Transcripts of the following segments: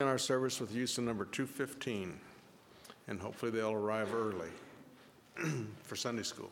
In our service with youth in number 215, and hopefully they'll arrive early for Sunday school.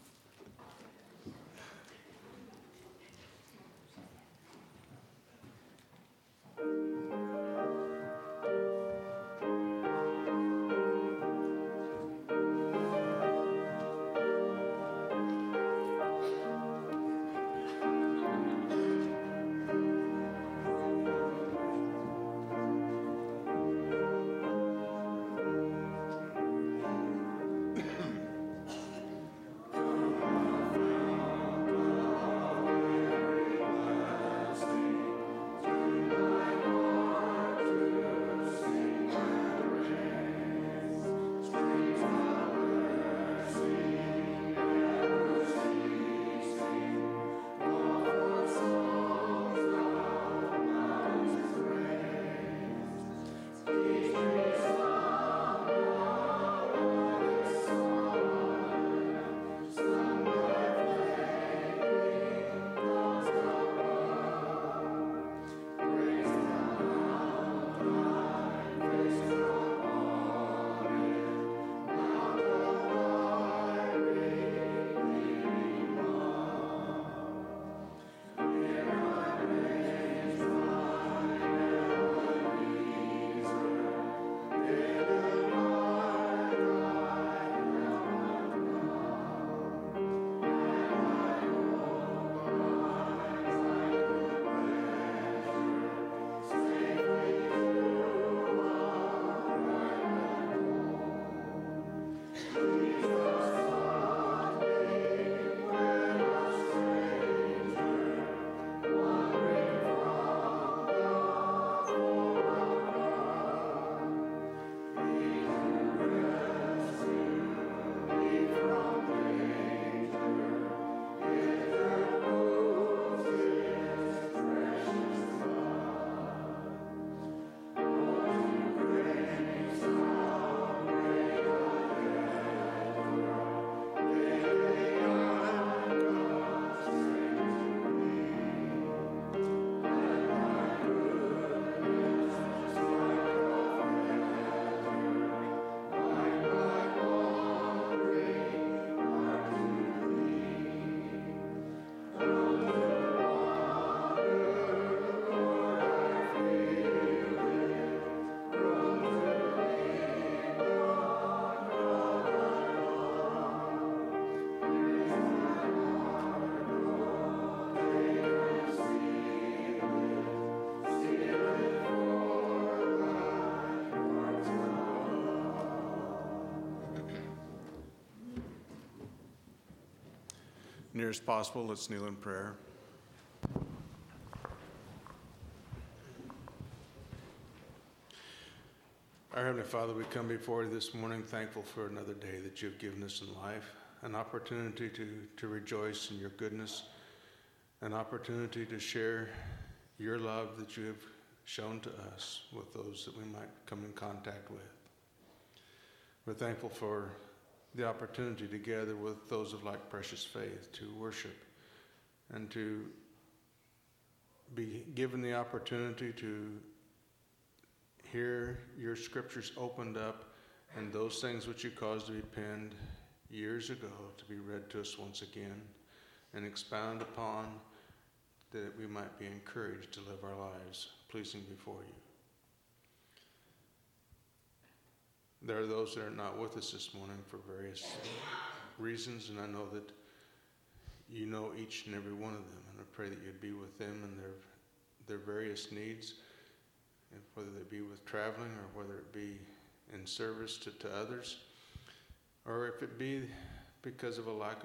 Near as possible, let's kneel in prayer. Our Heavenly Father, we come before you this morning thankful for another day that you've given us in life, an opportunity to rejoice in your goodness, an opportunity to share your love that you have shown to us with those that we might come in contact with. We're thankful for the opportunity together with those of like precious faith to worship and to be given the opportunity to hear your scriptures opened up and those things which you caused to be penned years ago to be read to us once again and expound upon, that we might be encouraged to live our lives pleasing before you. There are those that are not with us this morning for various reasons, and I know that you know each and every one of them, and I pray that you'd be with them and their various needs, and whether they be with traveling or whether it be in service to others, or if it be because of a lack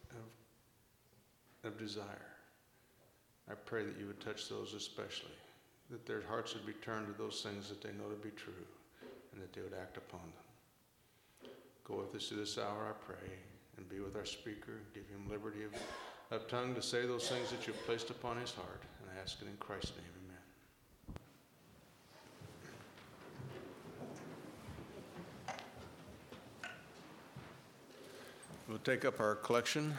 of desire. I pray that you would touch those especially, that their hearts would be turned to those things that they know to be true, and that they would act upon them. Go with us to this hour, I pray, and be with our speaker. Give him liberty of tongue to say those things that you've placed upon his heart. And I ask it in Christ's name, amen. We'll take up our collection.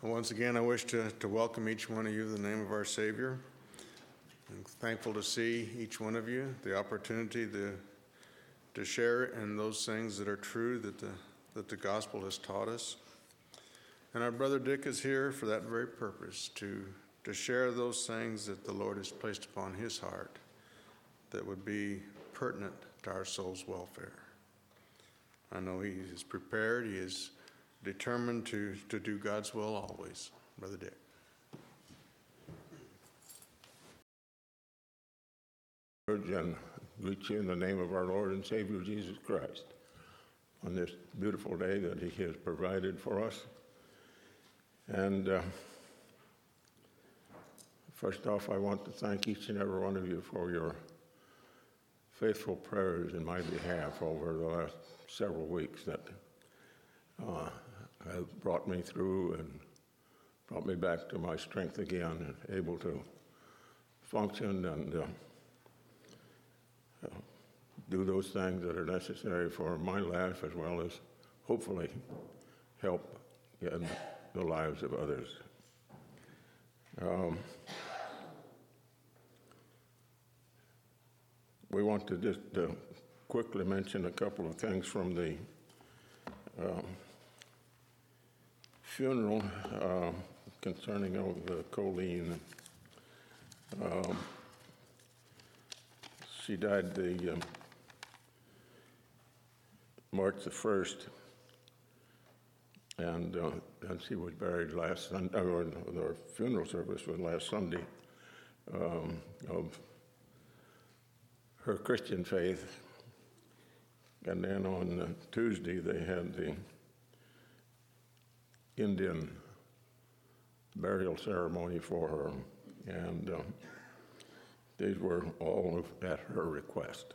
Once again, I wish to welcome each one of you in the name of our Savior. I'm thankful to see each one of you, the opportunity to share in those things that are true that the gospel has taught us. And our brother Dick is here for that very purpose, to share those things that the Lord has placed upon his heart that would be pertinent to our soul's welfare. I know he is prepared, he is determined to do God's will always. Brother Dick. And greet you in the name of our Lord and Savior Jesus Christ on this beautiful day that he has provided for us. And first off, I want to thank each and every one of you for your faithful prayers in my behalf over the last several weeks that have brought me through and brought me back to my strength again and able to function and do those things that are necessary for my life, as well as hopefully help in the lives of others. We want to just quickly mention a couple of things from the funeral concerning Colleen. She died the March the 1st, and she was buried last Sunday, or the funeral service was last Sunday, of her Christian faith. And then on Tuesday, they had the Indian burial ceremony for her, and these were all at her request.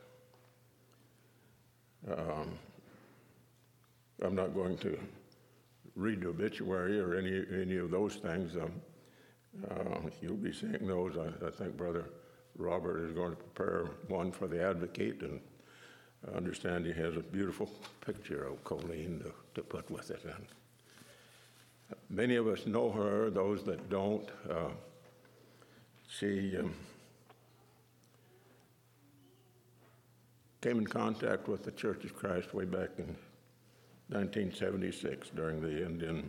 I'm not going to read the obituary or any of those things. You'll be seeing those. I think Brother Robert is going to prepare one for the Advocate, and I understand he has a beautiful picture of Colleen to put with it. And many of us know her. Those that don't, she came in contact with the Church of Christ way back in 1976 during the Indian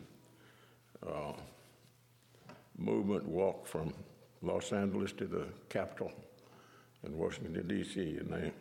movement walk from Los Angeles to the Capitol in Washington, D.C.,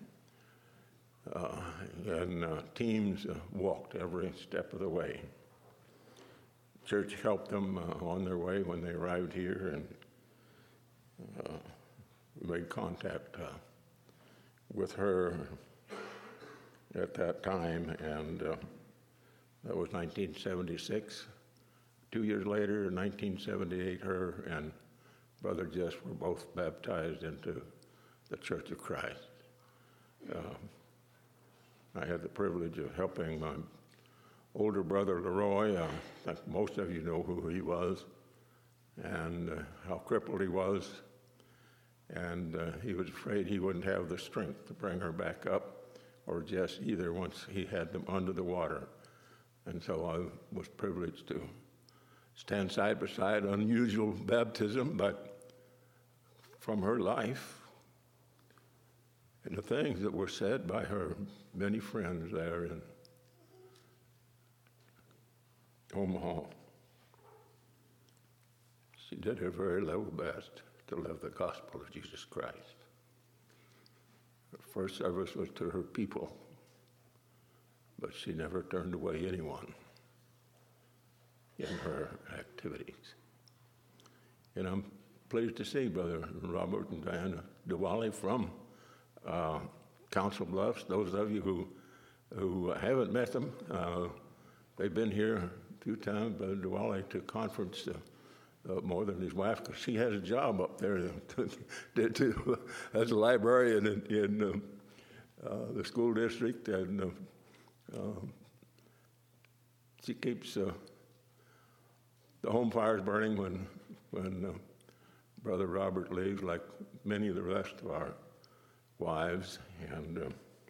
and teams walked every step of the way. Church helped them on their way when they arrived here, and made contact with her at that time, and that was 1976. 2 years later, in 1978, her and Brother Jess were both baptized into the Church of Christ. I had the privilege of helping my older brother Leroy. I think most of you know who he was and how crippled he was. And he was afraid he wouldn't have the strength to bring her back up, or Jess either, once he had them under the water. And so I was privileged to stand side by side, unusual baptism, but from her life and the things that were said by her many friends there in Omaha. She did her very level best to live the gospel of Jesus Christ. Her first service was to her people, but she never turned away anyone in her activities. And I'm pleased to see Brother Robert and Diana Diwali from Council Bluffs. Those of you who haven't met them, they've been here a few times, Brother Diwali, to conference more than his wife, because she has a job up there as a librarian in the school district, and she keeps the home fires burning when Brother Robert leaves, like many of the rest of our wives, and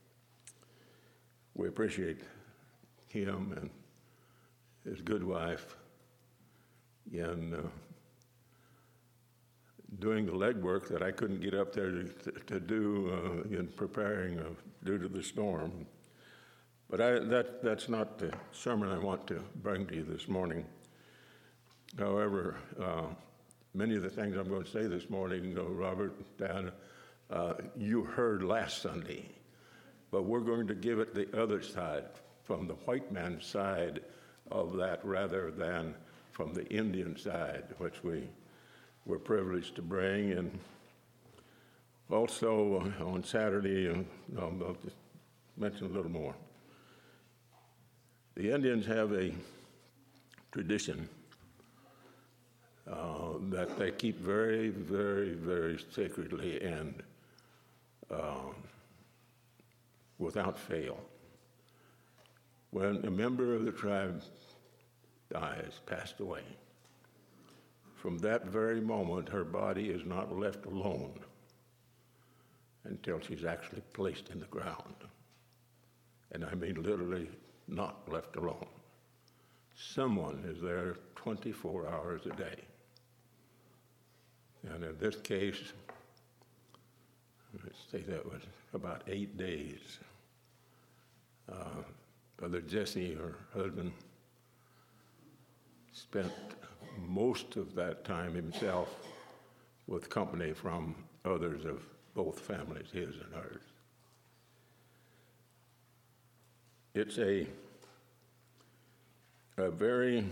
we appreciate him and his good wife in doing the legwork that I couldn't get up there to do in preparing due to the storm. But that's not the sermon I want to bring to you this morning. However, many of the things I'm going to say this morning, Robert, Dan, you heard last Sunday. But we're going to give it the other side, from the white man's side of that rather than from the Indian side, which we were privileged to bring. And also on Saturday, I'll just mention a little more. The Indians have a tradition that they keep very, very, very sacredly and without fail. When a member of the tribe dies, passed away, from that very moment, her body is not left alone until she's actually placed in the ground. And I mean literally not left alone. Someone is there 24 hours a day. And in this case, let's say that was about 8 days. Brother Jesse, her husband, spent most of that time himself with company from others of both families, his and hers. It's a very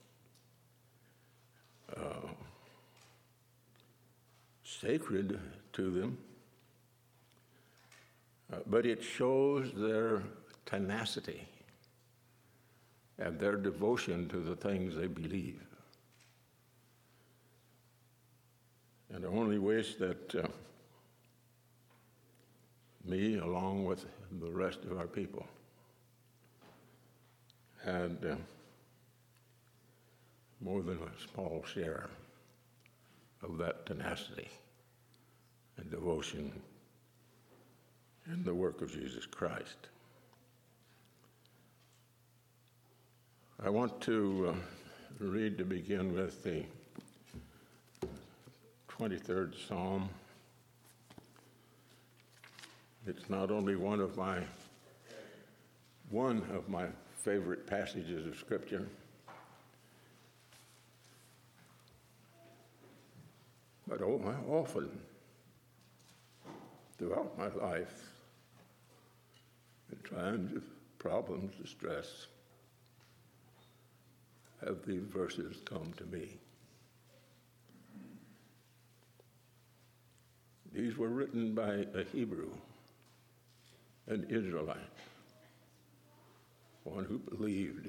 sacred to them, but it shows their tenacity and their devotion to the things they believe. And I only wish that me, along with the rest of our people, had more than a small share of that tenacity and devotion in the work of Jesus Christ. I want to read to begin with the 23rd Psalm. It's not only one of my favorite passages of Scripture, but often throughout my life, in times of problems, distress, have these verses come to me. These were written by a Hebrew, an Israelite, one who believed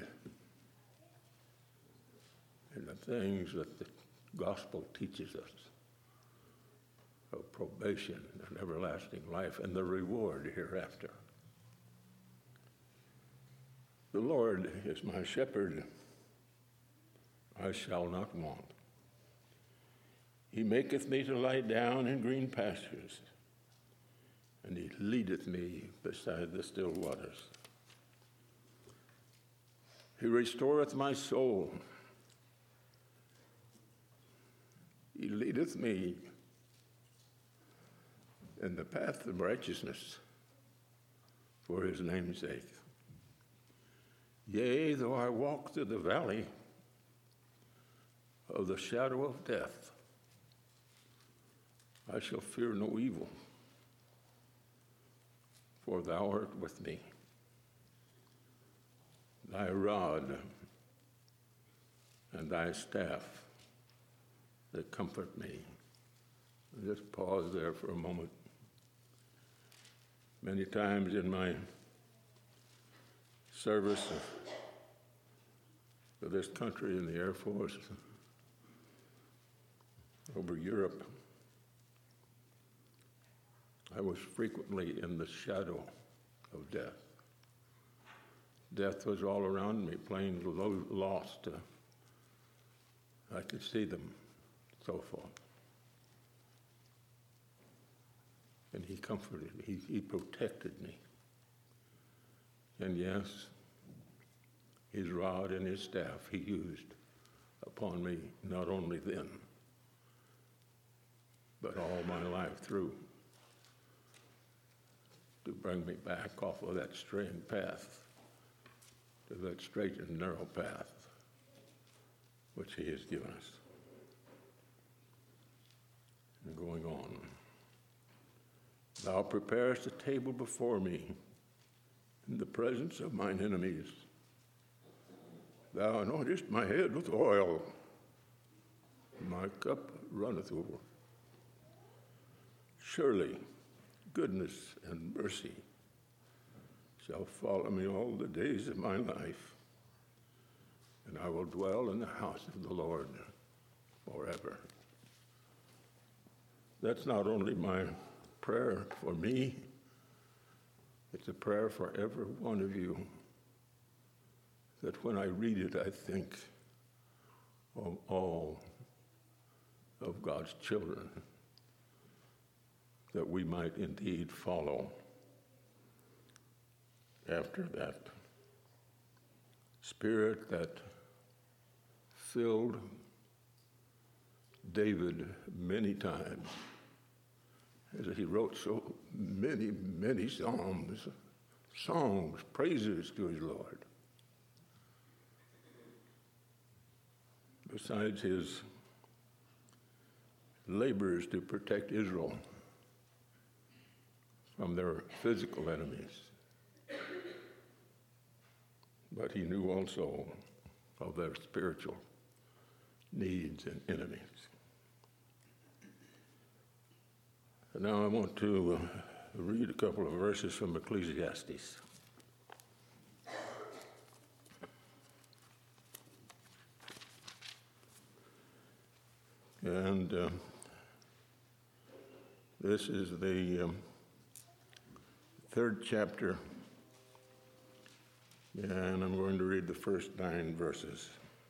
in the things that the gospel teaches us of probation and everlasting life and the reward hereafter. The Lord is my shepherd, I shall not want. He maketh me to lie down in green pastures, and he leadeth me beside the still waters. He restoreth my soul. He leadeth me in the path of righteousness for his name's sake. Yea, though I walk through the valley of the shadow of death, I shall fear no evil, for thou art with me. Thy rod and thy staff, they comfort me. I'll just pause there for a moment. Many times in my service for this country in the Air Force, over Europe, I was frequently in the shadow of death. Death was all around me, planes lost. I could see them, so forth. And he comforted me, he protected me. And yes, his rod and his staff he used upon me, not only then, but all my life through, to bring me back off of that straying path to that straight and narrow path which he has given us. And going on, thou preparest a table before me in the presence of mine enemies. Thou anointest my head with oil, my cup runneth over. Surely goodness and mercy shall follow me all the days of my life, and I will dwell in the house of the Lord forever. That's not only my prayer for me, it's a prayer for every one of you, that when I read it, I think of all of God's children, that we might indeed follow after that spirit that filled David many times, as he wrote so many psalms, songs, praises to his Lord. Besides his labors to protect Israel from their physical enemies, but he knew also of their spiritual needs and enemies. And now I want to read a couple of verses from Ecclesiastes. And this is the third chapter, and I'm going to read the first 9 verses.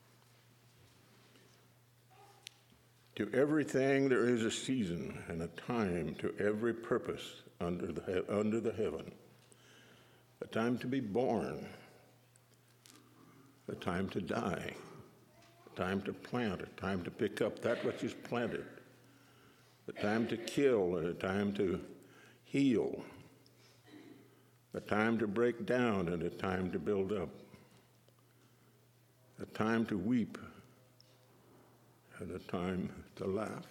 To everything there is a season and a time to every purpose under the heaven, a time to be born, a time to die, a time to plant, a time to pick up that which is planted, a time to kill and a time to heal, a time to break down and a time to build up, a time to weep and a time to laugh,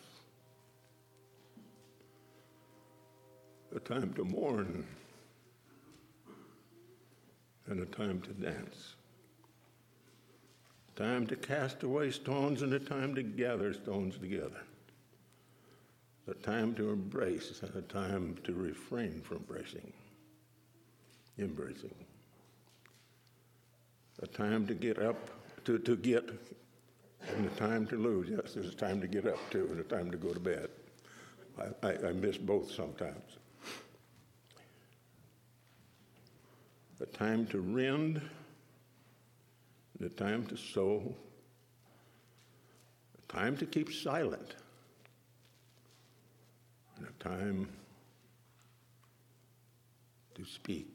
a time to mourn and a time to dance, a time to cast away stones and a time to gather stones together, a time to embrace and a time to refrain from embracing, a time to get up, to get, and a time to lose. Yes, there's a time to get up too, and a time to go to bed. I miss both sometimes. A time to rend, and a time to sow, a time to keep silent, and a time to speak.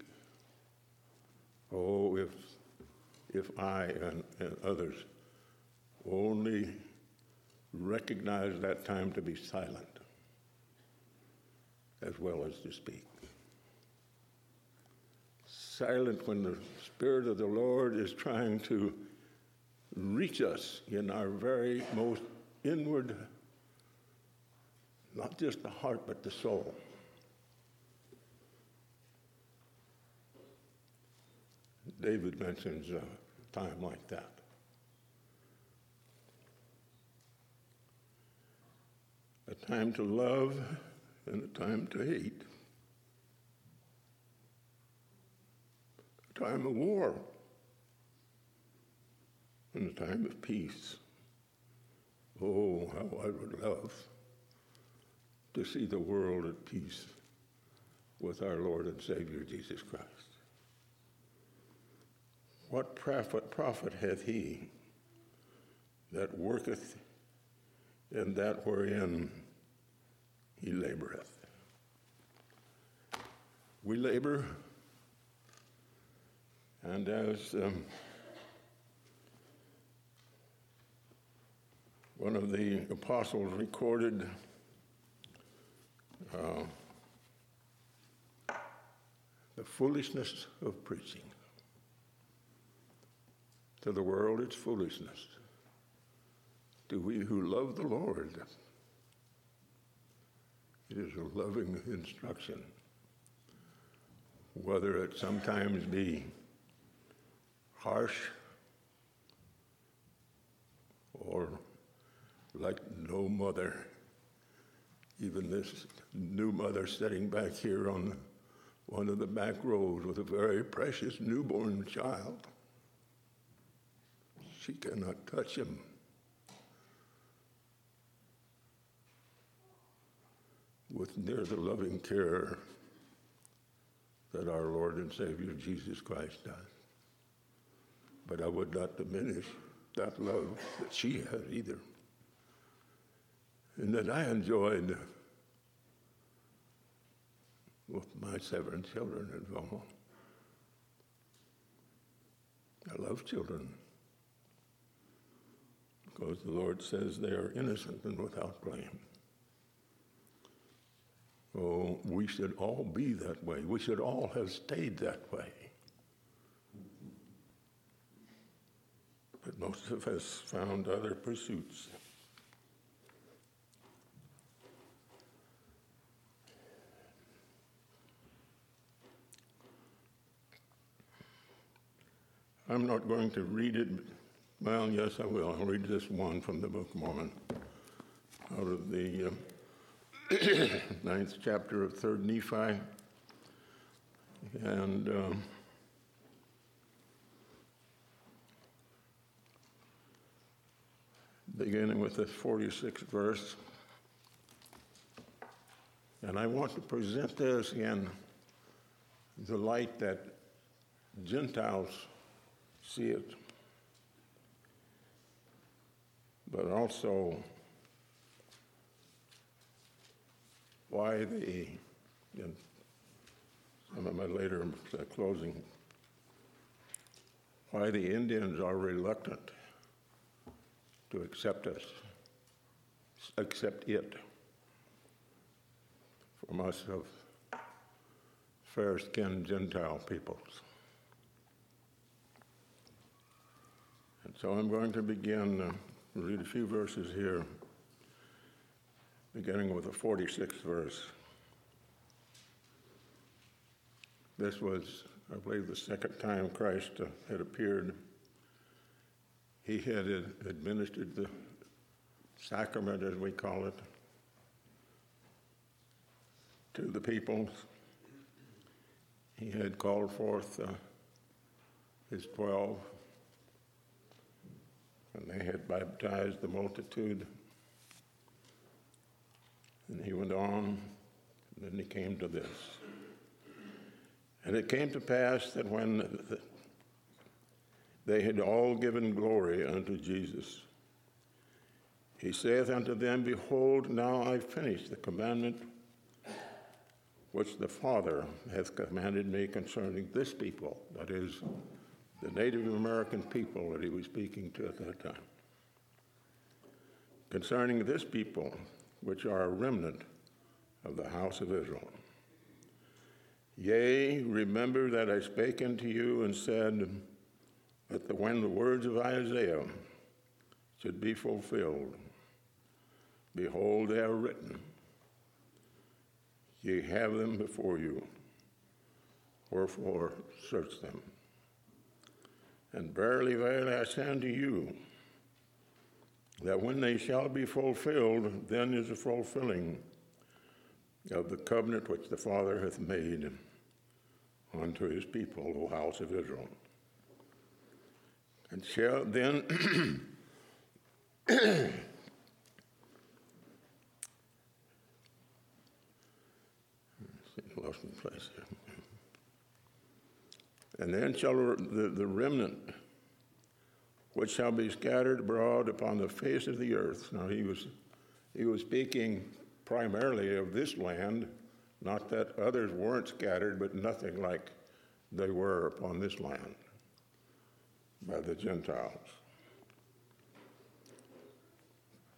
Oh, if I and others only recognize that time to be silent as well as to speak. Silent when the Spirit of the Lord is trying to reach us in our very most inward, not just the heart, but the soul. David mentions a time like that. A time to love and a time to hate. A time of war and a time of peace. Oh, how I would love to see the world at peace with our Lord and Savior Jesus Christ. What profit hath he that worketh in that wherein he laboreth? We labor, and as One of the apostles recorded the foolishness of preaching. To the world, it's foolishness. To we who love the Lord, it is a loving instruction. Whether it sometimes be harsh or like no mother, even this new mother sitting back here on one of the back rows with a very precious newborn child. She cannot touch him. With near the loving care that our Lord and Savior Jesus Christ does. But I would not diminish that love that she had either. And that I enjoyed with my 7 children at home. I love children because the Lord says they are innocent and without blame. Oh, we should all be that way. We should all have stayed that way. But most of us found other pursuits. I'm not going to read it. Well, yes, I will. I'll read this one from the Book of Mormon out of the 9th chapter of 3rd Nephi. And beginning with the 46th verse. And I want to present this in the light that Gentiles see it, but also why the, in some of my later closing, why the Indians are reluctant to accept us, accept it from us of fair-skinned Gentile peoples. And so I'm going to begin, read a few verses here, beginning with the 46th verse. This was, I believe, the second time Christ had appeared. He had administered the sacrament, as we call it, to the people. He had called forth his 12, and they had baptized the multitude. And he went on, and then he came to this. And it came to pass that when they had all given glory unto Jesus, he saith unto them, Behold, now I finish the commandment which the Father hath commanded me concerning this people, that is, the Native American people that he was speaking to at that time. Concerning this people, which are a remnant of the house of Israel. Yea, remember that I spake unto you and said that when the words of Isaiah should be fulfilled, behold, they are written. Ye have them before you, wherefore search them. And verily, verily, I say unto you, that when they shall be fulfilled, then is the fulfilling of the covenant which the Father hath made unto his people, O house of Israel. And shall then lost my place here. And then shall the remnant which shall be scattered abroad upon the face of the earth. Now he was speaking primarily of this land, not that others weren't scattered, but nothing like they were upon this land by the Gentiles.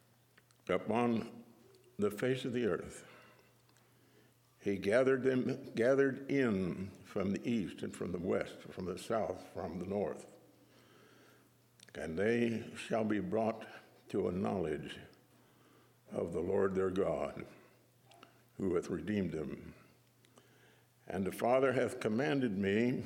upon the face of the earth. He gathered in from the east and from the west, from the south, from the north. And they shall be brought to a knowledge of the Lord their God, who hath redeemed them. And the Father hath commanded me,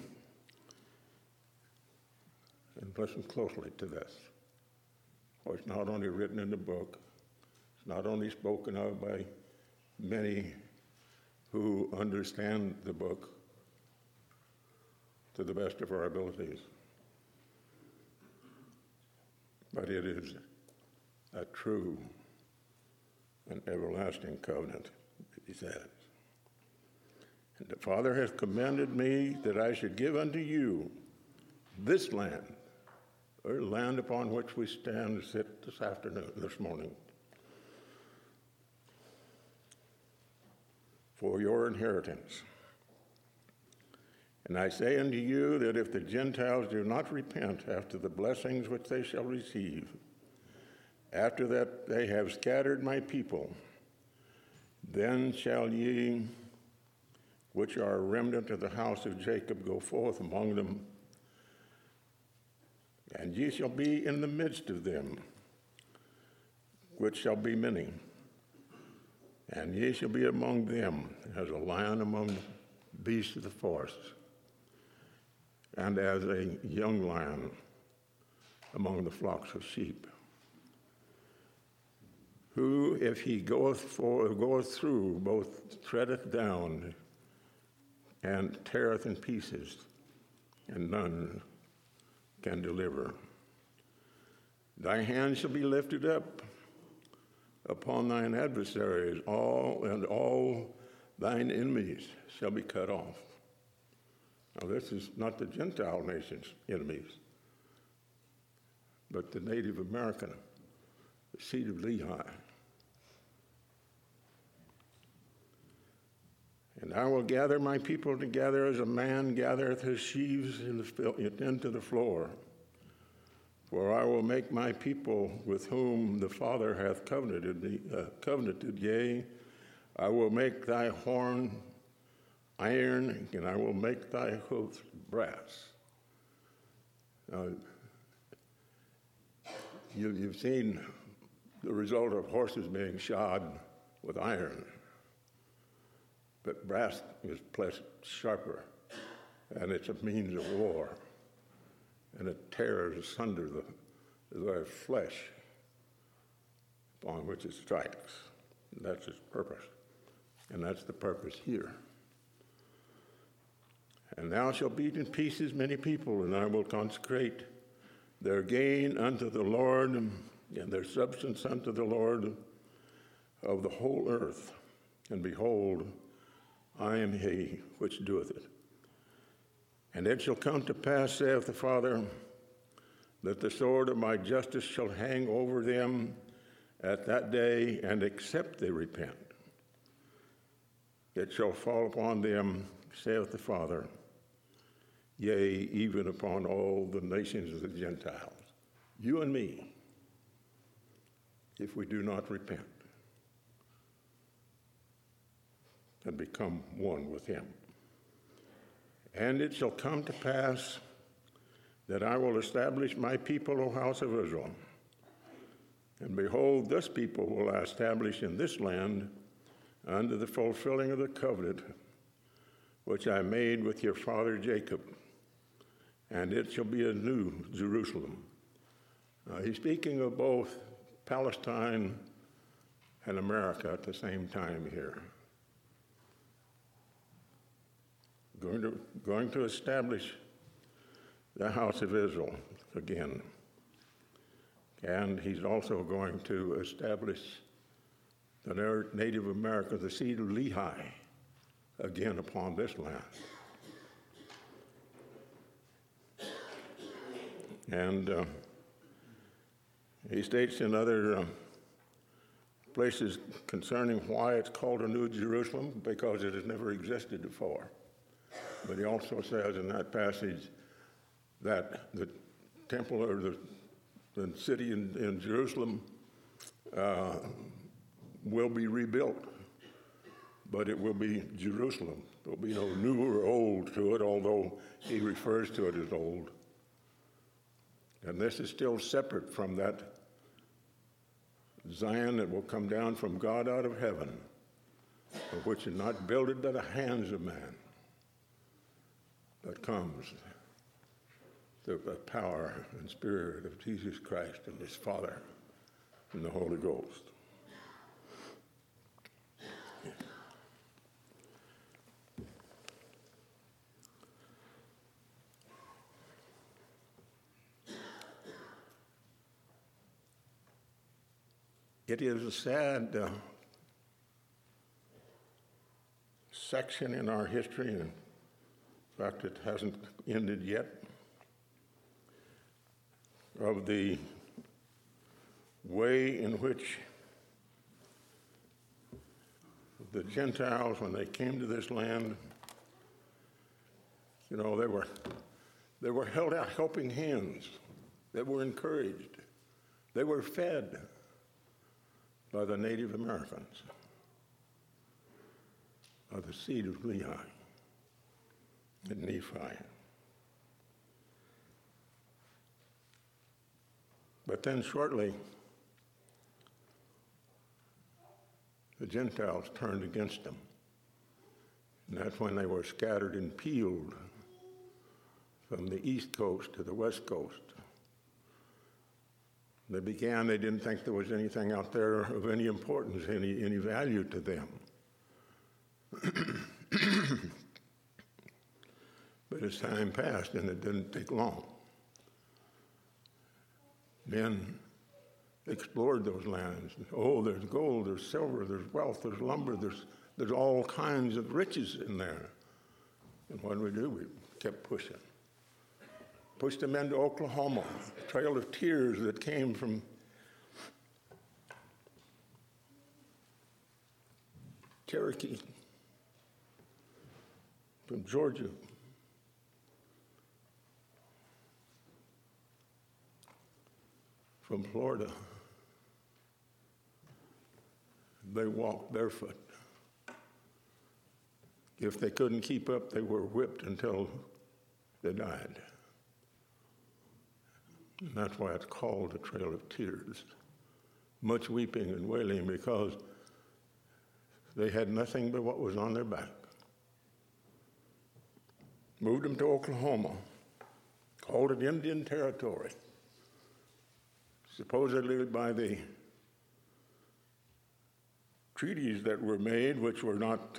and listen closely to this, for it's not only written in the book, it's not only spoken of by many who understand the book to the best of our abilities, but it is a true and everlasting covenant, he says. And the Father hath commanded me that I should give unto you this land, or land upon which we stand and sit this morning, for your inheritance. And I say unto you that if the Gentiles do not repent after the blessings which they shall receive, after that they have scattered my people, then shall ye, which are a remnant of the house of Jacob, go forth among them, and ye shall be in the midst of them, which shall be many. And ye shall be among them as a lion among the beasts of the forest, and as a young lion among the flocks of sheep. Who, if he goeth through, both treadeth down and teareth in pieces, and none can deliver. Thy hand shall be lifted up upon thine adversaries, all thine enemies shall be cut off. Now, this is not the Gentile nations' enemies, but the Native American, the seed of Lehi. And I will gather my people together as a man gathereth his sheaves into the floor. For I will make my people with whom the Father hath covenanted, yea, I will make thy horn iron, and I will make thy hoofs brass. Now, you've seen the result of horses being shod with iron, but brass is placed sharper, and it's a means of war, and it tears asunder the very flesh upon which it strikes. And that's its purpose, and that's the purpose here. And thou shalt beat in pieces many people, and I will consecrate their gain unto the Lord, and their substance unto the Lord of the whole earth. And behold, I am he which doeth it. And it shall come to pass, saith the Father, that the sword of my justice shall hang over them at that day, and except they repent, it shall fall upon them, saith the Father, yea, even upon all the nations of the Gentiles, you and me, if we do not repent and become one with him. And it shall come to pass that I will establish my people, O house of Israel. And behold, this people will I establish in this land under the fulfilling of the covenant which I made with your father Jacob. And it shall be a new Jerusalem. He's speaking of both Palestine and America at the same time here. Going to establish the house of Israel again. And he's also going to establish the Native Americans, the seed of Lehi, again upon this land. And he states in other places concerning why it's called a New Jerusalem, because it has never existed before. But he also says in that passage that the temple or the city in Jerusalem will be rebuilt, but it will be Jerusalem. There'll be no new or old to it, although he refers to it as old. And this is still separate from that Zion that will come down from God out of heaven, which is not builded by the hands of man, but comes through the power and Spirit of Jesus Christ and his Father and the Holy Ghost. It is a sad section in our history, and in fact it hasn't ended yet, of the way in which the Gentiles, when they came to this land, they were held out helping hands. They were encouraged. They were fed by the Native Americans, by the seed of Lehi and Nephi. But then shortly, the Gentiles turned against them. And that's when they were scattered and peeled from the east coast to the west coast. They didn't think there was anything out there of any importance, any value to them. But as time passed, and it didn't take long, men explored those lands. Oh, there's gold, there's silver, there's wealth, there's lumber, there's all kinds of riches in there. And what did we do? We kept pushing. Pushed them into Oklahoma, a trail of tears that came from Cherokee, from Georgia, from Florida. They walked barefoot. If they couldn't keep up, they were whipped until they died. And that's why it's called the Trail of Tears. Much weeping and wailing because they had nothing but what was on their back. Moved them to Oklahoma, called it Indian Territory, supposedly by the treaties that were made, which were not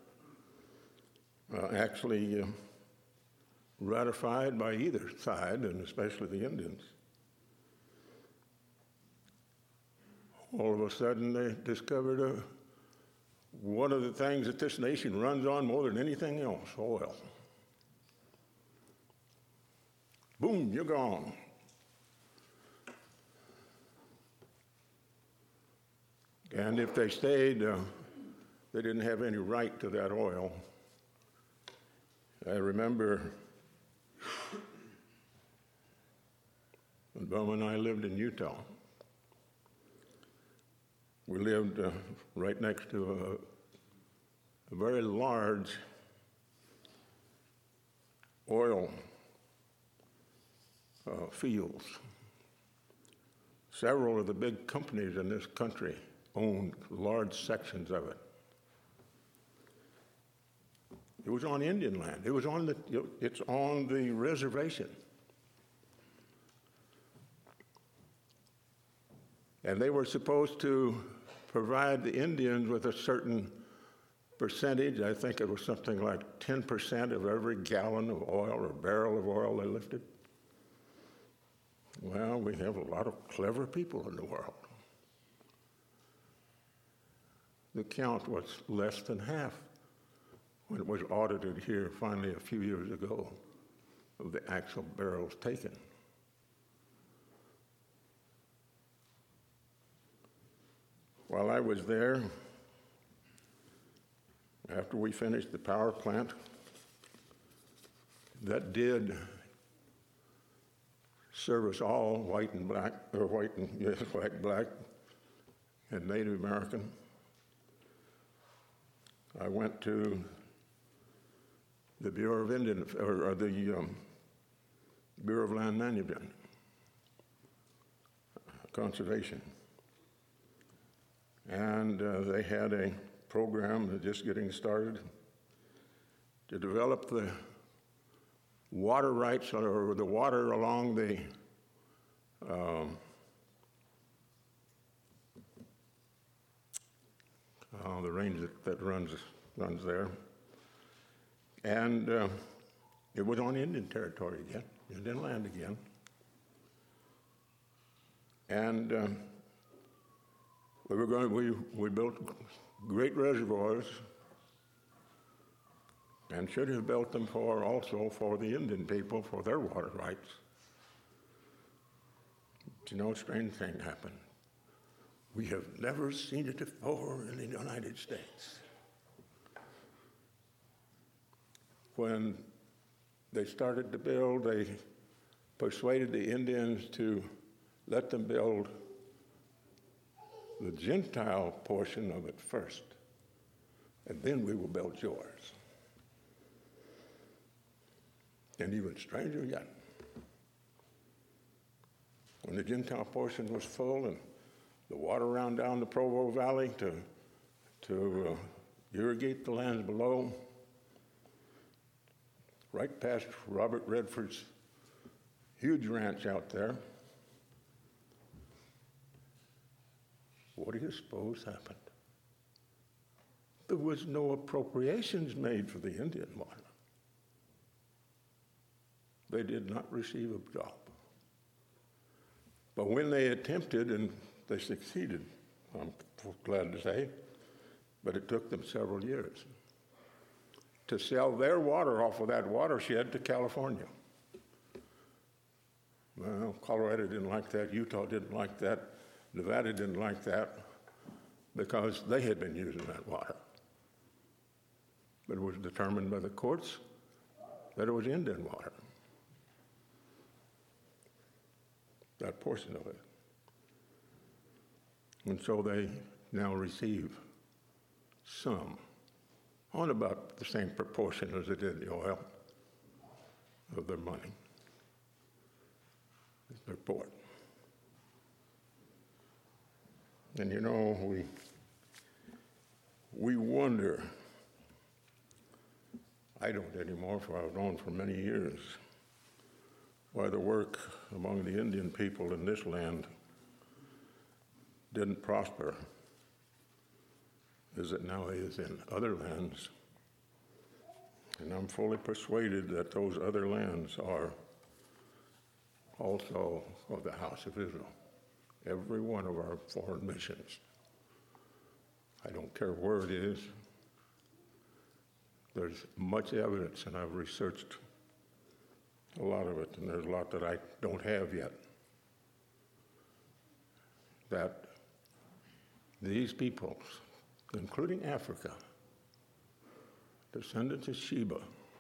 actually ratified by either side, and especially the Indians. All of a sudden, they discovered one of the things that this nation runs on more than anything else, oil. Boom, you're gone. And if they stayed, they didn't have any right to that oil. I remember when Bum and I lived in Utah. We lived right next to a very large oil fields. Several of the big companies in this country owned large sections of it. It was on Indian land. It's on the reservation. And they were supposed to provide the Indians with a certain percentage. I think it was something like 10% of every gallon of oil or barrel of oil they lifted. Well, we have a lot of clever people in the world. The count was less than half when it was audited here finally a few years ago of the actual barrels taken. While I was there, after we finished the power plant, that did service all white and black, or white and black, and Native American. I went to the Bureau of Indian, or the Bureau of Land Management, Conservation. And they had a program just getting started to develop the water rights, or the water along the range that runs there. And it was on Indian territory again, Indian land again. And we built great reservoirs, and should have built them also for the Indian people, for their water rights. But you know, a strange thing happened. We have never seen it before in the United States. When they started to build, they persuaded the Indians to let them build the Gentile portion of it first, and then we will build yours. And even stranger yet, when the Gentile portion was full and the water ran down the Provo Valley to irrigate the lands below, right past Robert Redford's huge ranch out there, what do you suppose happened? There was no appropriations made for the Indian water. They did not receive a drop. But when they attempted, and they succeeded, I'm glad to say, but it took them several years to sell their water off of that watershed to California. Well, Colorado didn't like that, Utah didn't like that, Nevada didn't like that, because they had been using that water. But it was determined by the courts that it was Indian water, that portion of it. And so they now receive some, on about the same proportion as they did the oil, of their money, their port. And you know, we wonder, I don't anymore, for I've known for many years, why the work among the Indian people in this land didn't prosper as it now is in other lands. And I'm fully persuaded that those other lands are also of the house of Israel. Every one of our foreign missions. I don't care where it is. There's much evidence, and I've researched a lot of it, and there's a lot that I don't have yet, that these peoples, including Africa, descendants of Sheba,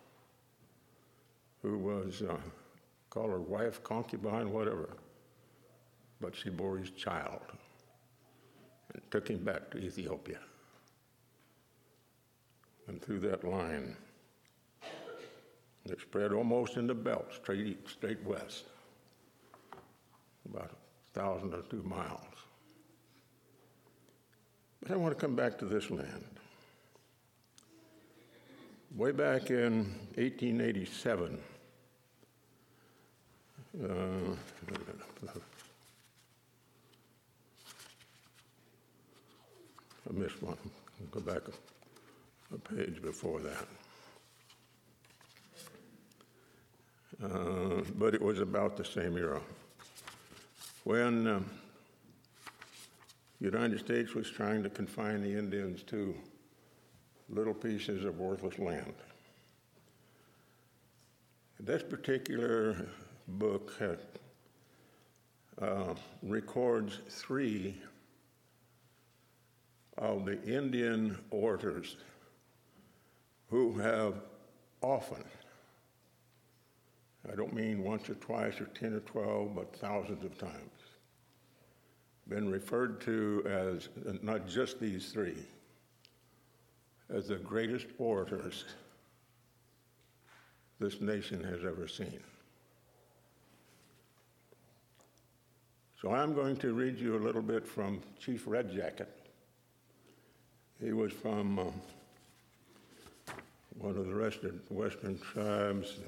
who was, call her wife, concubine, whatever, but she bore his child and took him back to Ethiopia. And through that line, it spread almost in the belt, straight west, about 1,000 or 2 miles. But I want to come back to this land. Way back in 1887, I missed one. I'll go back a page before that. But it was about the same era. When the United States was trying to confine the Indians to little pieces of worthless land. This particular book records 3 of the Indian orators who have often, I don't mean once or twice or 10 or 12, but thousands of times, been referred to as, not just these three, as the greatest orators this nation has ever seen. So I'm going to read you a little bit from Chief Red Jacket. He was from one of the Western tribes.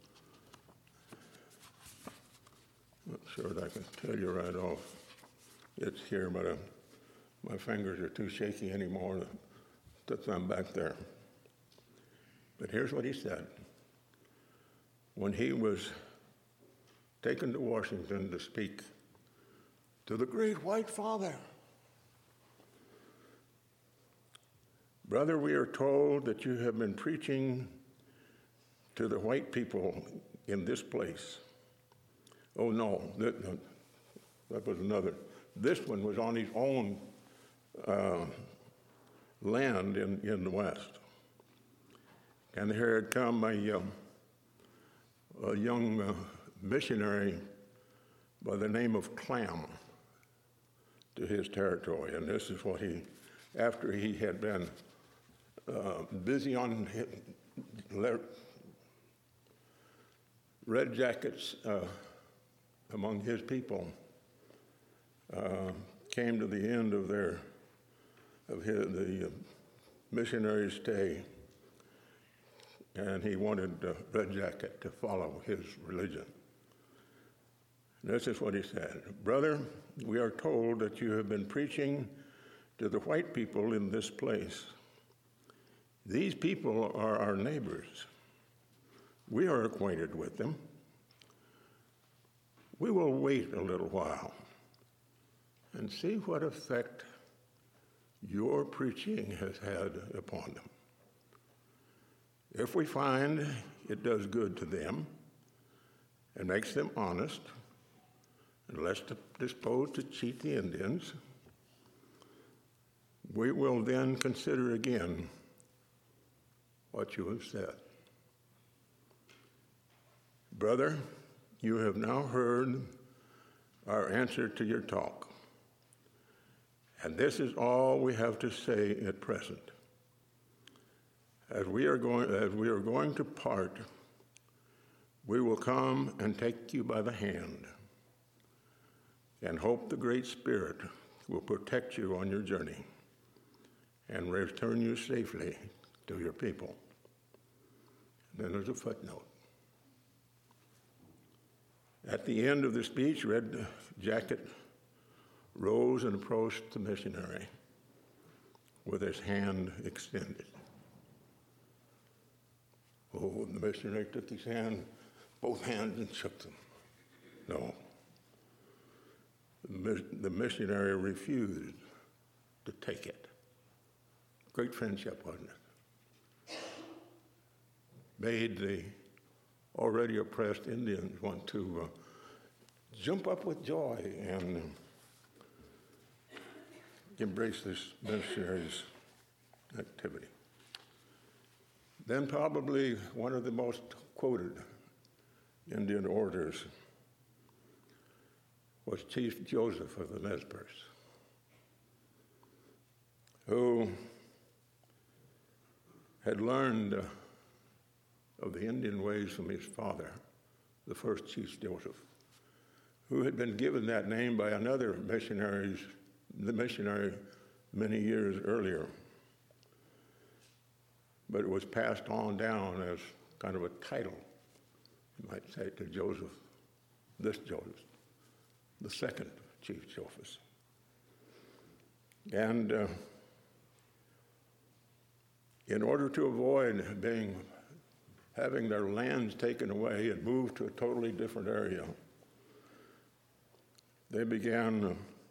Not sure that I can tell you right off. It's here, but my fingers are too shaky anymore that I'm back there. But here's what he said. When he was taken to Washington to speak to the great white father, "Brother, we are told that you have been preaching to the white people in this place." Oh, no, that was another. This one was on his own land in the West. And here had come a young missionary by the name of Clam to his territory. And this is what after he had been busy on Red Jackets among his people, came to the end of the missionary stay, and he wanted Red Jacket to follow his religion. And this is what he said. "Brother, we are told that you have been preaching to the white people in this place. These people are our neighbors. We are acquainted with them. We will wait a little while and see what effect your preaching has had upon them. If we find it does good to them and makes them honest and less disposed to cheat the Indians, we will then consider again what you have said. Brother, you have now heard our answer to your talk, and this is all we have to say at present. As we are going to part, we will come and take you by the hand and hope the Great Spirit will protect you on your journey and return you safely to your people." And then there's a footnote. At the end of the speech, Red Jacket rose and approached the missionary with his hand extended. Oh, the missionary took his hand, both hands, and shook them. No. The missionary refused to take it. Great friendship, wasn't it? Made the already oppressed Indians want to jump up with joy and embrace this missionary's activity. Then probably one of the most quoted Indian orators was Chief Joseph of the Nez Perce, who had learned of the Indian ways from his father, the first Chief Joseph, who had been given that name by another missionary many years earlier. But it was passed on down as kind of a title, you might say, to Joseph, this Joseph, the second Chief Joseph. And in order to avoid having their lands taken away and moved to a totally different area, they began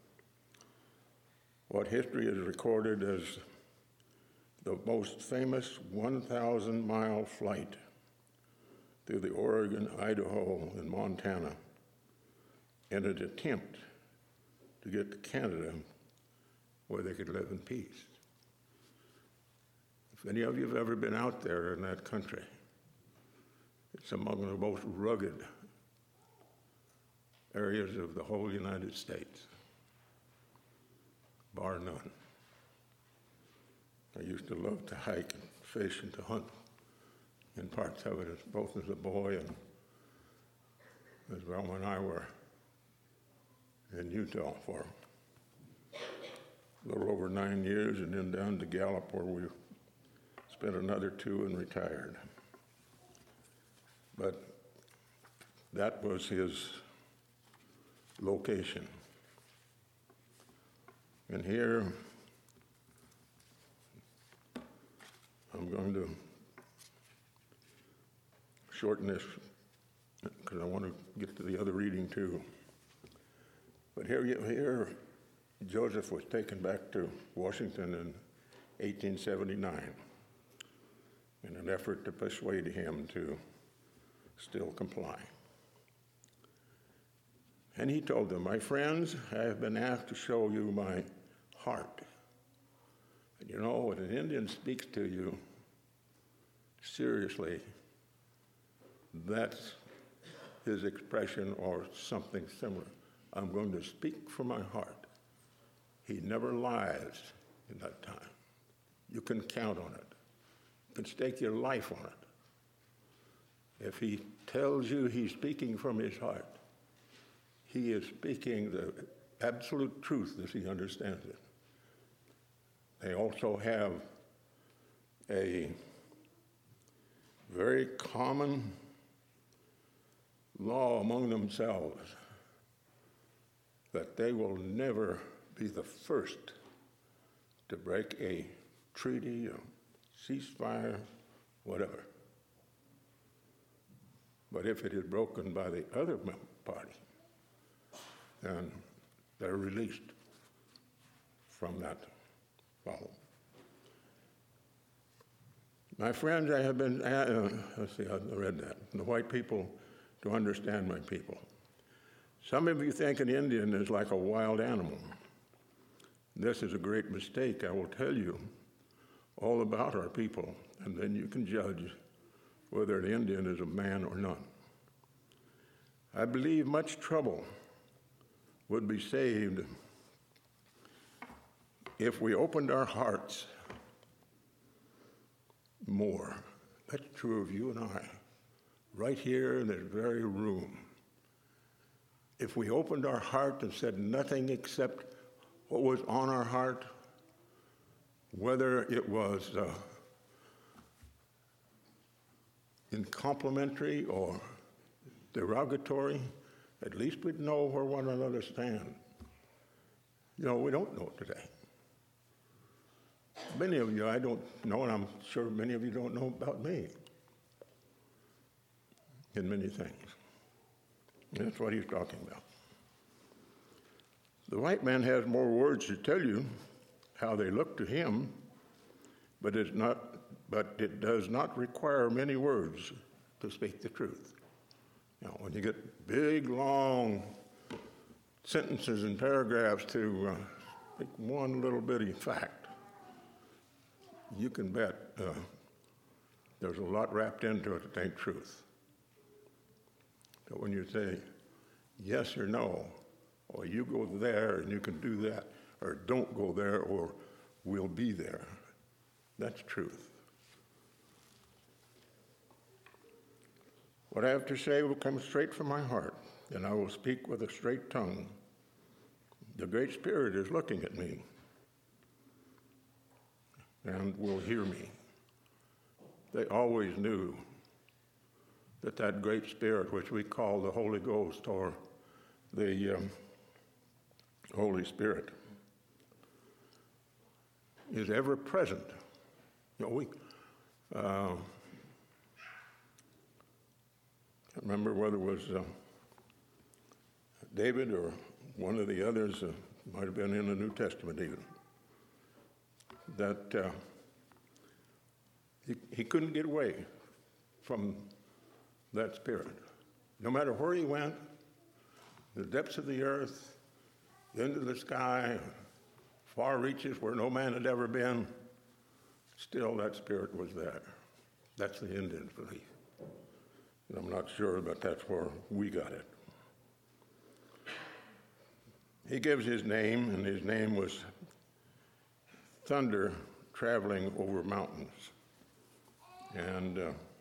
what history has recorded as the most famous 1,000-mile flight through the Oregon, Idaho, and Montana in an attempt to get to Canada where they could live in peace. If any of you have ever been out there in that country, it's among the most rugged areas of the whole United States. bar none. I used to love to hike and fish and to hunt in parts of it, both as a boy and as well when I were in Utah for a little over 9 years, and then down to Gallup where we spent another 2 and retired. But that was his location. And here, I'm going to shorten this because I want to get to the other reading too. But here Joseph was taken back to Washington in 1879 in an effort to persuade him to still comply. And he told them, "My friends, I have been asked to show you my heart." And you know, when an Indian speaks to you seriously, that's his expression or something similar. I'm going to speak from my heart. He never lies in that time. You can count on it. You can stake your life on it. If he tells you he's speaking from his heart, he is speaking the absolute truth as he understands it. They also have a very common law among themselves that they will never be the first to break a treaty, a ceasefire, whatever. But if it is broken by the other party, then they're released from that problem. My friends, I have been, let's see, I read that. The white people to understand my people. Some of you think an Indian is like a wild animal. This is a great mistake. I will tell you all about our people, and then you can judge whether an Indian is a man or not. I believe much trouble would be saved if we opened our hearts more. That's true of you and I, right here in this very room. If we opened our heart and said nothing except what was on our heart, whether it was in complimentary or derogatory, at least we'd know where one another stand. You know, we don't know today. Many of you I don't know, and I'm sure many of you don't know about me in many things. And that's what he's talking about. The white man has more words to tell you how they look to him, but it does not require many words to speak the truth. You know, when you get big, long sentences and paragraphs to speak one little bitty fact, you can bet there's a lot wrapped into it that ain't truth. But when you say yes or no, or you go there and you can do that, or don't go there, or we'll be there, that's truth. What I have to say will come straight from my heart, and I will speak with a straight tongue. The Great Spirit is looking at me and will hear me. They always knew that Great Spirit, which we call the Holy Ghost or the Holy Spirit, is ever present. You know, I can't remember whether it was David or one of the others, might have been in the New Testament even, that he couldn't get away from that Spirit. No matter where he went, the depths of the earth, into the sky, far reaches where no man had ever been, still that Spirit was there. That's the Indian's belief. And I'm not sure, but that's where we got it. He gives his name, and his name was thunder traveling over mountains. And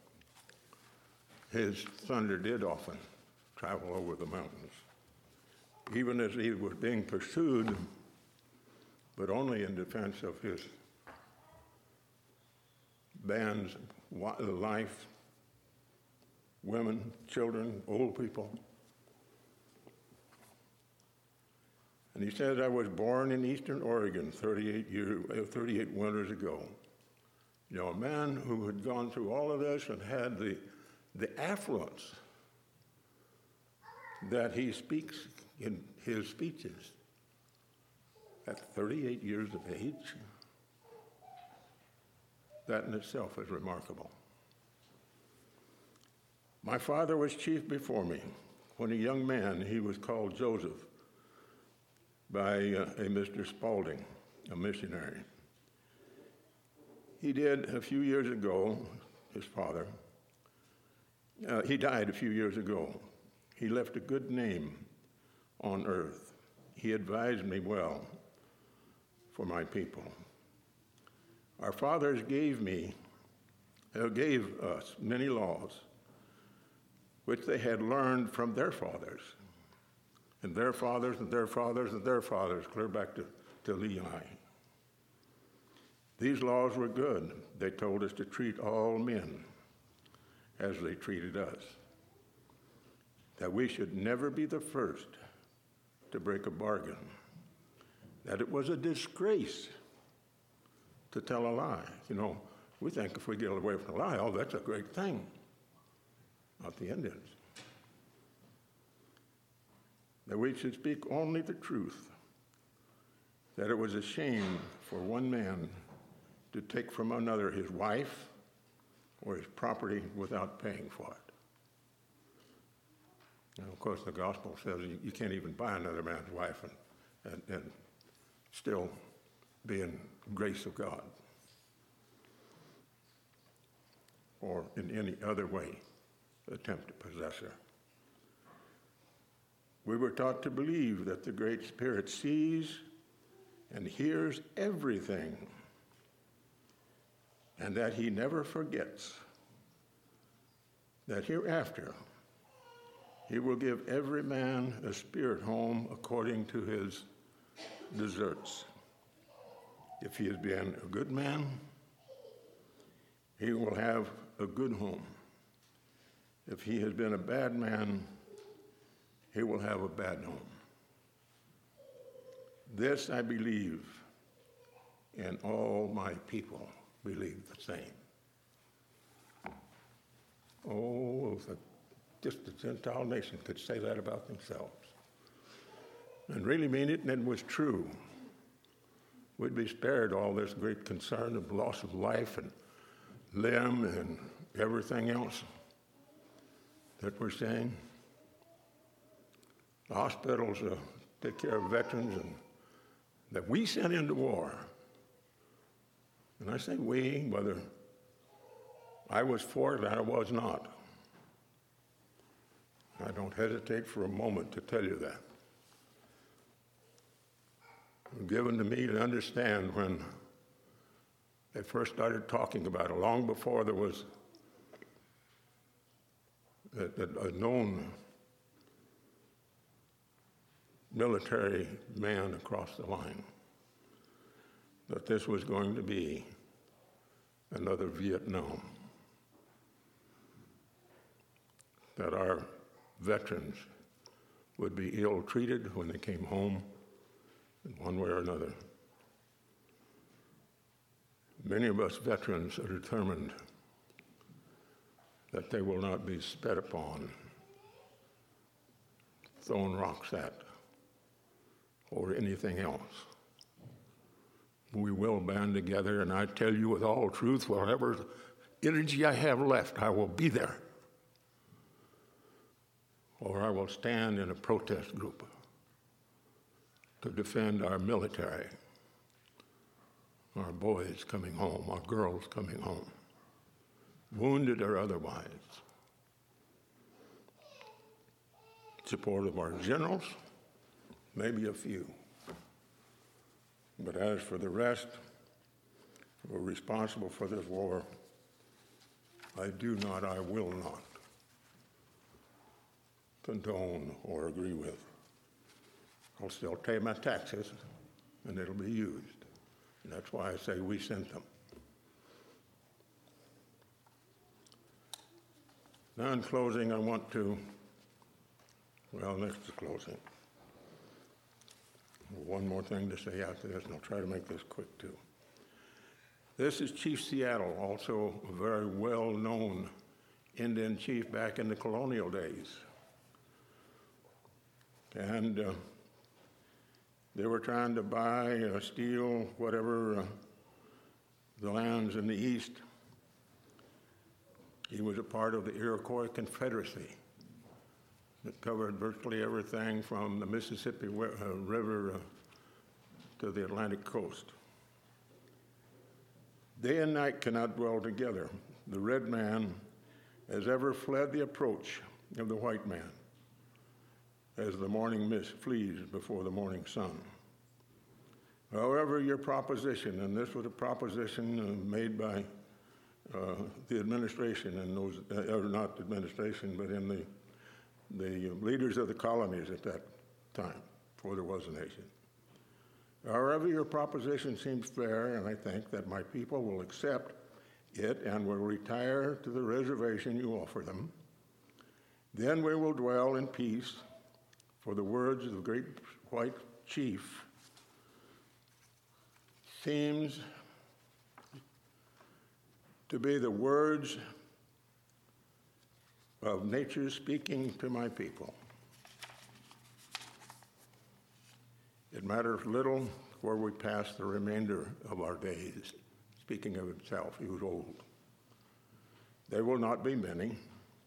his thunder did often travel over the mountains, even as he was being pursued, but only in defense of his band's life, women, children, old people. And he says, I was born in Eastern Oregon 38 winters ago. You know, a man who had gone through all of this and had the affluence that he speaks in his speeches at 38 years of age. That in itself is remarkable. My father was chief before me. When a young man, he was called Joseph by a Mr. Spaulding, a missionary. He did a few years ago, his father, he died a few years ago. He left a good name on earth. He advised me well for my people. Our fathers gave us many laws which they had learned from their fathers, and their fathers, and their fathers, and their fathers, clear back to Lehi. These laws were good. They told us to treat all men as they treated us, that we should never be the first to break a bargain, that it was a disgrace to tell a lie. You know, we think if we get away from a lie, oh, that's a great thing. Not the Indians. That we should speak only the truth, that it was a shame for one man to take from another his wife or his property without paying for it. And of course, the gospel says you can't even buy another man's wife and still be in grace of God or in any other way attempt to possess her. We were taught to believe that the Great Spirit sees and hears everything, and that he never forgets, that hereafter he will give every man a spirit home according to his deserts. If he has been a good man, he will have a good home. If he has been a bad man, he will have a bad home. This I believe, and all my people believe the same. Oh, if just the Gentile nation could say that about themselves and really mean it, and it was true, we'd be spared all this great concern of loss of life and limb and everything else that we're saying. The hospitals take care of veterans and that we sent into war. And I say we, whether I was for it or I was not. I don't hesitate for a moment to tell you that. Given to me to understand when they first started talking about it, long before there was a known military man across the line, that this was going to be another Vietnam, that our veterans would be ill-treated when they came home in one way or another. Many of us veterans are determined that they will not be sped upon, thrown rocks at, or anything else. We will band together, and I tell you with all truth, whatever energy I have left, I will be there. Or I will stand in a protest group to defend our military, our boys coming home, our girls coming home, wounded or otherwise. Support of our generals, maybe a few. But as for the rest, who are responsible for this war, I do not, I will not condone or agree with. I'll still pay my taxes, and it'll be used. And that's why I say we sent them. Now in closing, I want to, next is closing. One more thing to say after this, and I'll try to make this quick too. This is Chief Seattle, also a very well-known Indian chief back in the colonial days. And they were trying to buy, steal, whatever, the lands in the east. He was a part of the Iroquois Confederacy that covered virtually everything from the Mississippi River to the Atlantic coast. Day and night cannot dwell together. The red man has ever fled the approach of the white man, as the morning mist flees before the morning sun. However, your proposition, and this was a proposition made by the administration and those, or not the administration, but in the leaders of the colonies at that time, before there was a nation. However, your proposition seems fair, and I think that my people will accept it and will retire to the reservation you offer them. Then we will dwell in peace, for the words of the great white chief seems to be the words of nature speaking to my people. It matters little where we pass the remainder of our days. Speaking of himself, he was old. They will not be many.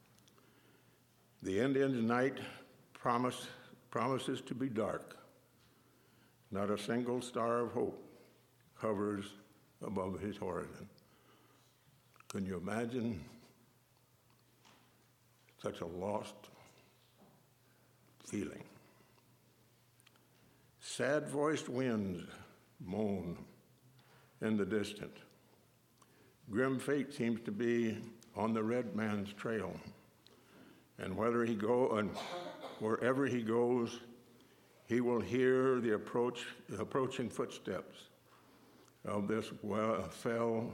The Indian's night promises to be dark. Not a single star of hope hovers above his horizon. Can you imagine such a lost feeling? Sad-voiced winds moan in the distance. Grim fate seems to be on the red man's trail, and wherever he goes, he will hear the approaching footsteps of this fell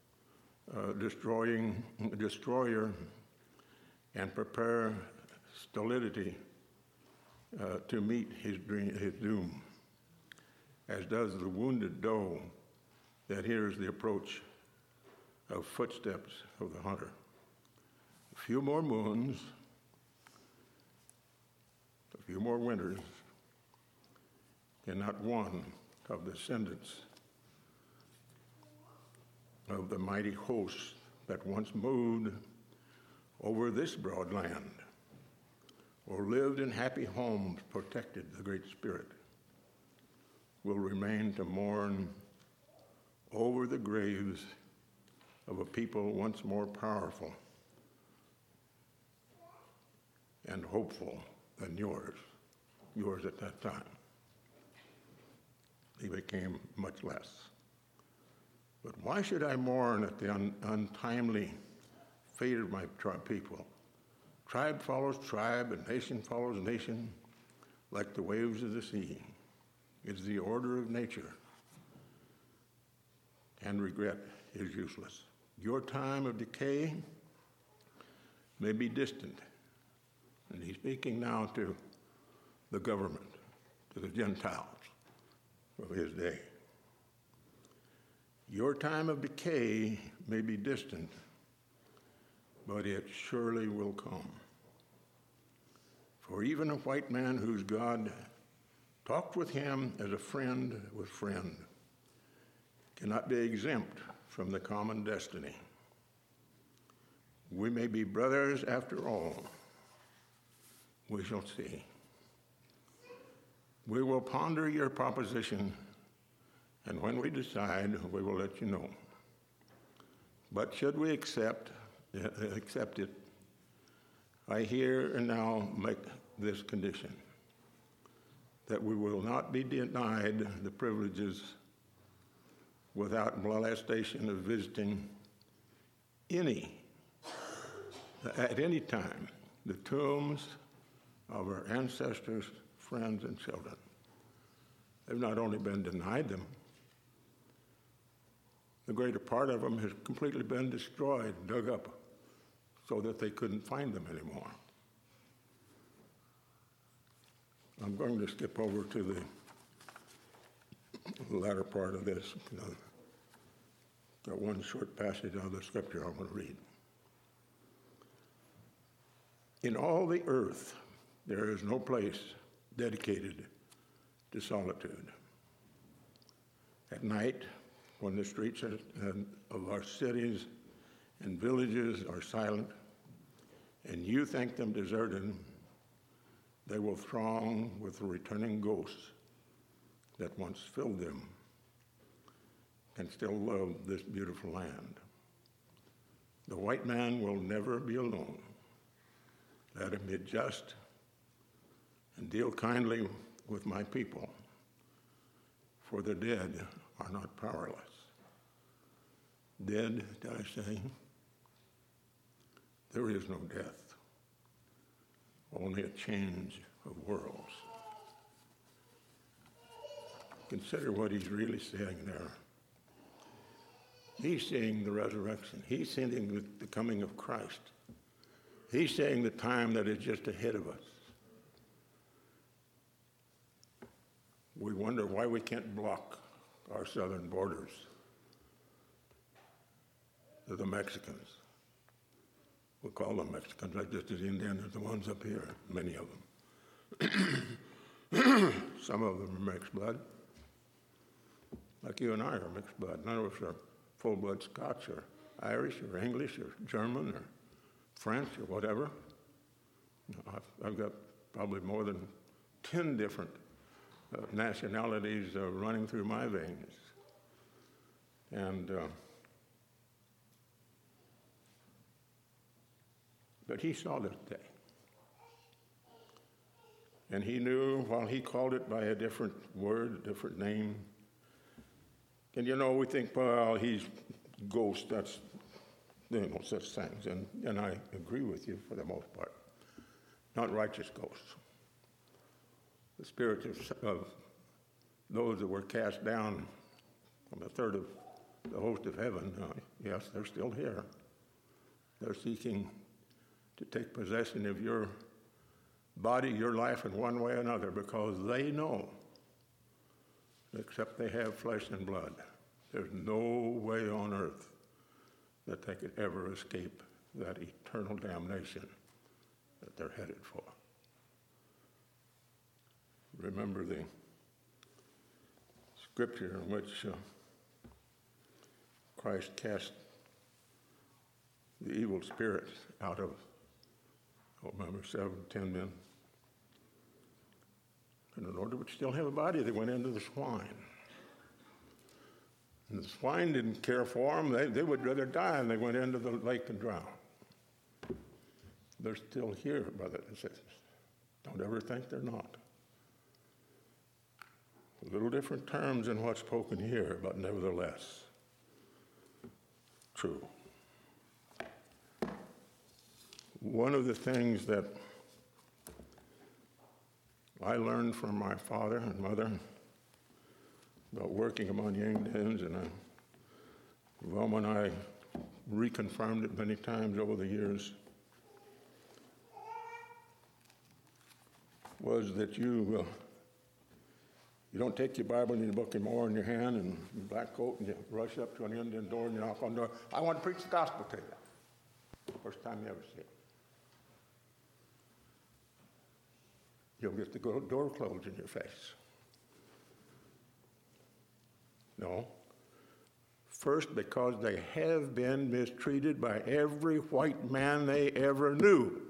destroyer, and prepare stolidity to meet his doom, as does the wounded doe that hears the approach of footsteps of the hunter. A few more moons, a few more winters, and not one of the descendants of the mighty hosts that once moved over this broad land or lived in happy homes protected the Great Spirit will remain to mourn over the graves of a people once more powerful and hopeful than yours at that time. He became much less. But why should I mourn at the untimely fate of my people? Tribe follows tribe, and nation follows nation, like the waves of the sea. It's the order of nature, and regret is useless. Your time of decay may be distant, and he's speaking now to the government, to the Gentiles of his day. Your time of decay may be distant, but it surely will come. For even a white man whose God talked with him as a friend with friend cannot be exempt from the common destiny. We may be brothers after all. We shall see. We will ponder your proposition, and when we decide, we will let you know. But should we accept it, I here and now make this condition, that we will not be denied the privileges without molestation of visiting at any time, the tombs of our ancestors, friends, and children. They've not only been denied them, the greater part of them has completely been destroyed, dug up, so that they couldn't find them anymore. I'm going to skip over to the latter part of this. Got one short passage out of the scripture I want to read. In all the earth, there is no place dedicated to solitude. At night, when the streets of our cities and villages are silent, and you think them deserted, they will throng with the returning ghosts that once filled them and still love this beautiful land. The white man will never be alone. Let him be just and deal kindly with my people, for the dead are not powerless. Dead, did I say? There is no death, only a change of worlds. Consider what he's really saying there. He's saying the resurrection. He's saying the coming of Christ. He's saying the time that is just ahead of us. We wonder why we can't block our southern borders to the Mexicans. We call them Mexicans, like just as Indians are the ones up here, many of them. Some of them are mixed blood. Like you and I are mixed blood. None of us are full-blood Scots or Irish or English or German or French or whatever. I've got probably more than 10 different nationalities running through my veins. And but he saw this day. And he knew, while he called it by a different word, a different name. And we think, well, he's ghost, that's, such things. And I agree with you for the most part. Not righteous ghosts. The spirits of those that were cast down from a third of the host of heaven, yes, they're still here. They're seeking to take possession of your body, your life in one way or another, because they know, except they have flesh and blood, there's no way on earth that they could ever escape that eternal damnation that they're headed for. Remember the scripture in which Christ cast the evil spirits out of, remember, 7, 10 men. And in order to still have a body, they went into the swine. And the swine didn't care for them. They would rather die, and they went into the lake and drowned. They're still here, brothers and sisters. Don't ever think they're not. A little different terms than what's spoken here, but nevertheless, true. One of the things that I learned from my father and mother about working among Indians, and Velma and I reconfirmed it many times over the years, was that you don't take your Bible and your book anymore in your hand and your black coat and you rush up to an Indian door and you knock on the door. I want to preach the gospel to you. First time you ever see it. You'll get the door closed in your face. No. First, because they have been mistreated by every white man they ever knew.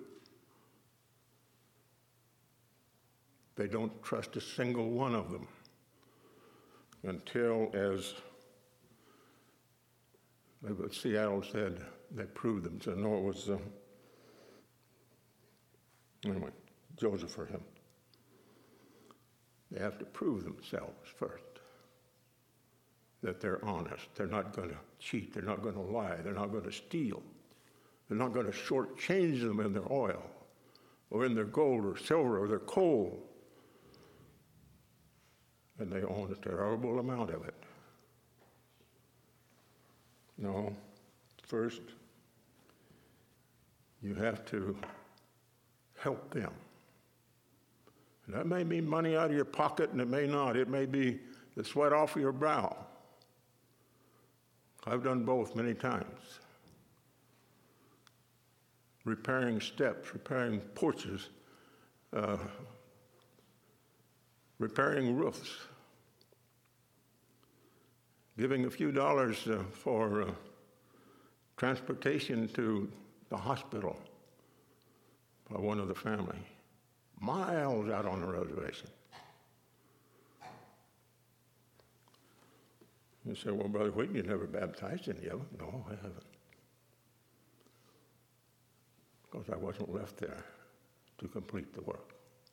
They don't trust a single one of them until, as Seattle said, they proved them. So no, it was, anyway, Joseph or him. They have to prove themselves first. that they're honest. They're not going to cheat. They're not going to lie. They're not going to steal. They're not going to shortchange them in their oil or in their gold or silver or their coal. And they own a terrible amount of it. No, first, you have to help them. And that may mean money out of your pocket, and it may not. It may be the sweat off of your brow. I've done both many times. Repairing steps, repairing porches, repairing roofs, giving a few dollars for transportation to the hospital by one of the family, miles out on the reservation. You say, well, Brother Whitney, you never baptized any of them. No, I haven't. Because I wasn't left there to complete the work.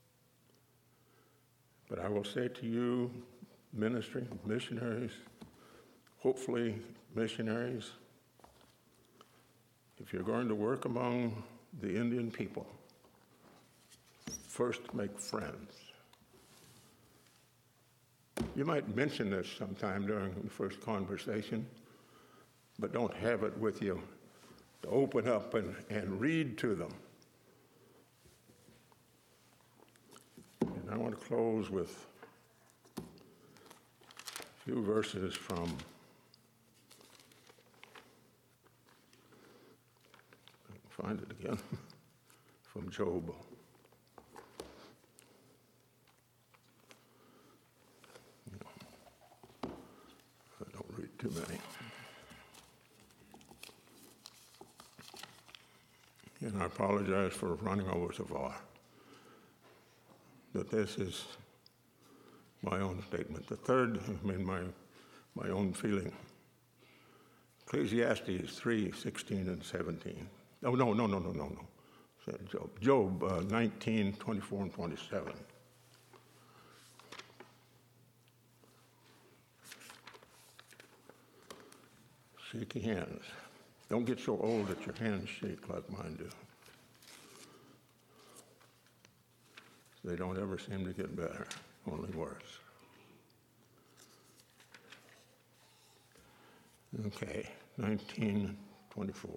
But I will say to you, ministry, missionaries, hopefully missionaries, if you're going to work among the Indian people, first make friends. You might mention this sometime during the first conversation, but don't have it with you to open up and read to them. And I want to close with a few verses from find it again, from Job. I don't read too many. And I apologize for running over so far. But this is my own statement. The third, my own feeling. Ecclesiastes 3:16 and 17. Oh, no. Said Job. Job 19, 24 and 27. Shake your hands. Don't get so old that your hands shake like mine do. They don't ever seem to get better, only worse. Okay, 19:24.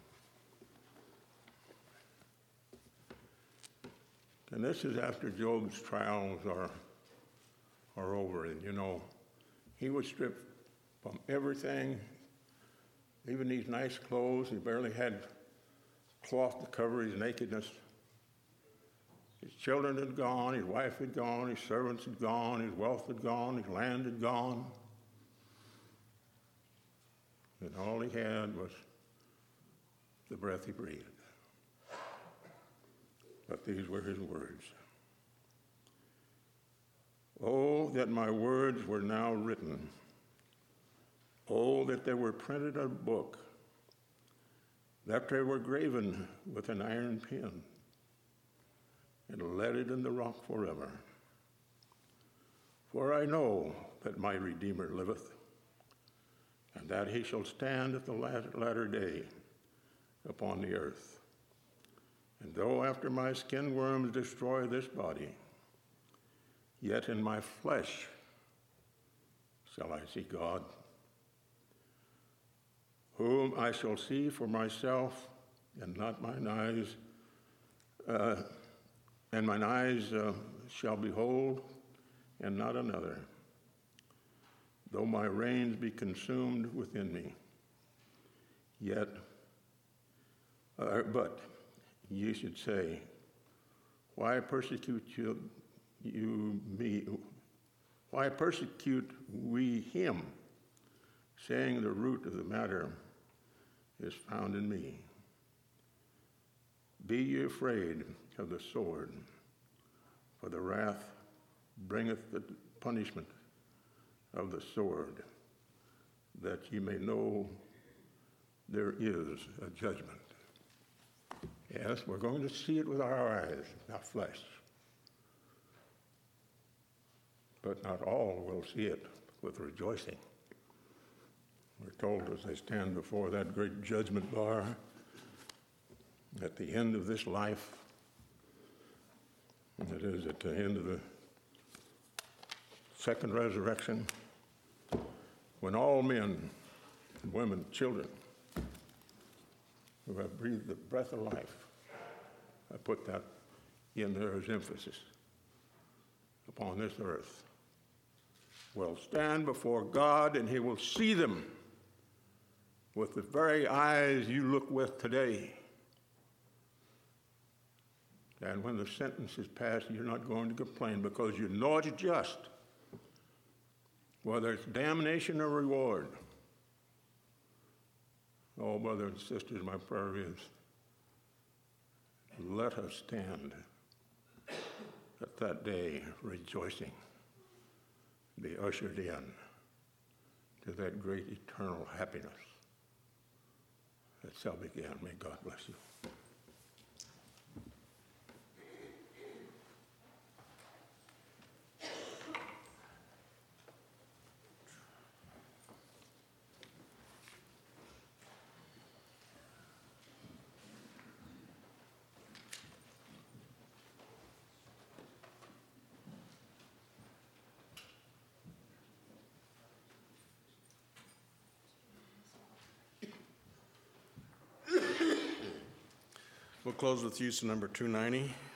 And this is after Job's trials are over. And you know, he was stripped from everything, even these nice clothes. He barely had cloth to cover his nakedness. His children had gone, his wife had gone, his servants had gone, his wealth had gone, his land had gone. And all he had was the breath he breathed. But these were his words. Oh, that my words were now written. Oh, that they were printed in a book, that they were graven with an iron pen, and leaded in the rock forever. For I know that my Redeemer liveth, and that he shall stand at the latter day upon the earth. And though after my skin worms destroy this body, yet in my flesh shall I see God, whom I shall see for myself, and not mine eyes, and mine eyes shall behold, and not another. Though my reins be consumed within me, yet, but ye should say, why persecute you me? Why persecute we him, saying the root of the matter is found in me? Be ye afraid of the sword, for the wrath bringeth the punishment of the sword, that ye may know there is a judgment. Yes, we're going to see it with our eyes, not flesh. But not all will see it with rejoicing. We're told as they stand before that great judgment bar at the end of this life, and it is at the end of the second resurrection, when all men, women, children who have breathed the breath of life, I put that in there as emphasis, upon this earth, will stand before God, and he will see them with the very eyes you look with today. And when the sentence is passed, you're not going to complain because you know it's just, whether it's damnation or reward. Oh, brothers and sisters, my prayer is, let us stand at that day rejoicing, be ushered in to that great eternal happiness that shall begin. May God bless you. We'll close with use of number 290.